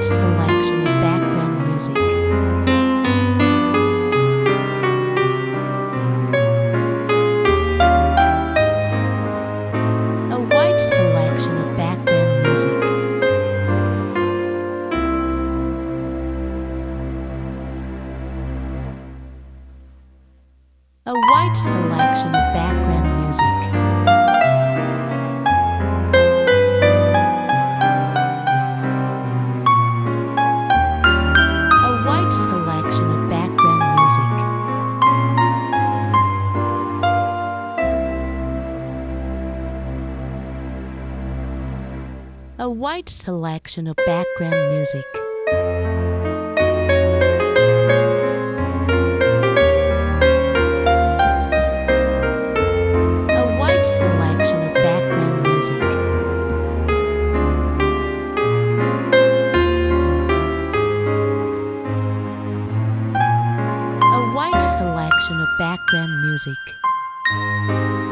selection of background music. A wide selection of background music. A wide selection of background music. Selection of background music. A wide selection of background music. A wide selection of background music. A wide selection of background music.